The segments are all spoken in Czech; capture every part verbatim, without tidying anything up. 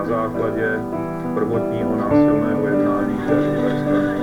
základě prvotního násilného jednání té druhé strany.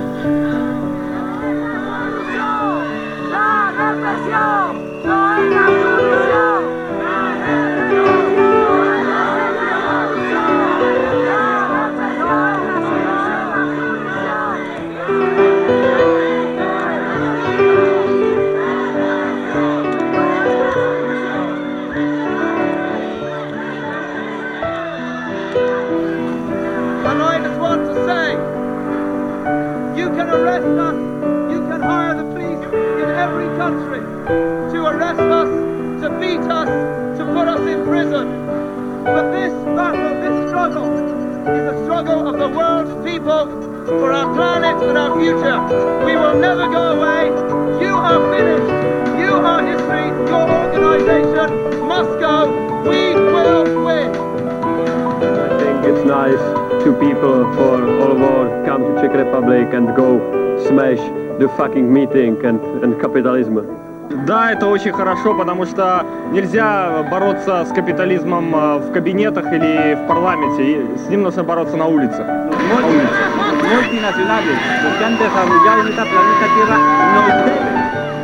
Arrest us. You can hire the police in every country to arrest us, to beat us, to put us in prison. But this battle, this struggle, is a struggle of the world's people for our planet and our future. We will never go away. You are finished. You are history. Your organization must go. We will win. I think it's nice two people for all world come to Czech Republic and go smash the fucking meeting and, and capitalism. Да, это очень хорошо, потому что нельзя бороться с капитализмом в кабинетах или в парламенте. С ним нужно бороться на улицах. Multinacionales, los que han desarrollado en esta planeta Tierra, nos deben